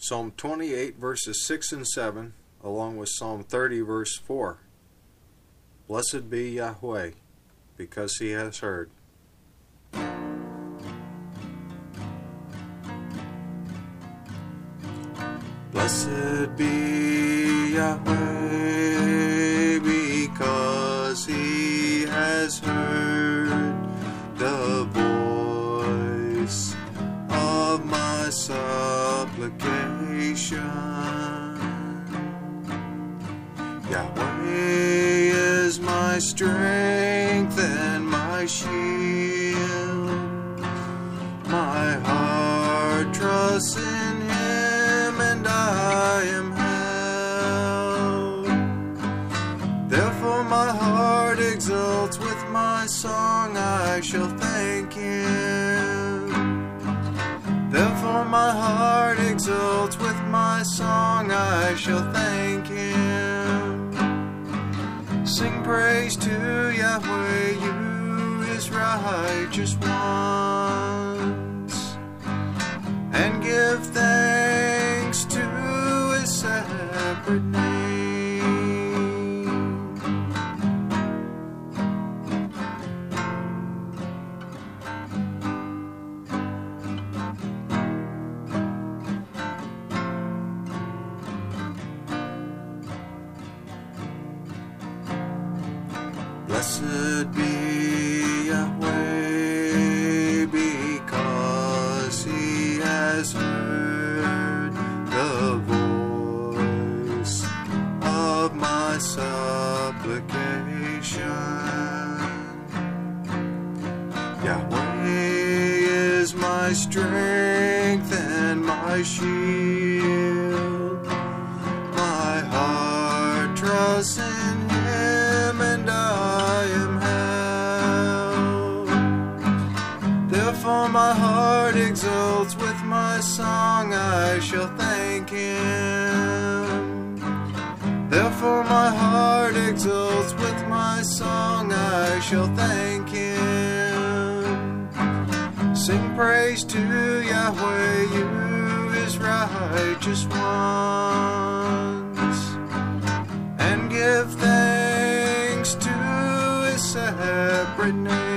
Psalm 28 verses 6 and 7, along with Psalm 30 verse 4. Blessed be Yahweh, because he has heard. Blessed be Yahweh, because he has heard the voice of my supplication. Yahweh is my strength and my shield. My heart trusts in him, and I am held. Therefore my heart exults, with my song I shall thank him. Therefore my heart exults, with my song I shall thank him. Sing praise to Yahweh, you his righteous ones, and give thanks to his separate name. Blessed be Yahweh, because he has heard the voice of my supplication. Yahweh is my strength and my shield. My heart trusts in him, and I am held. Therefore my heart exults, with my song I shall thank him. Therefore my heart exults, with my song I shall thank him. Sing praise to Yahweh, you his righteous ones, and give thanks to his separate name.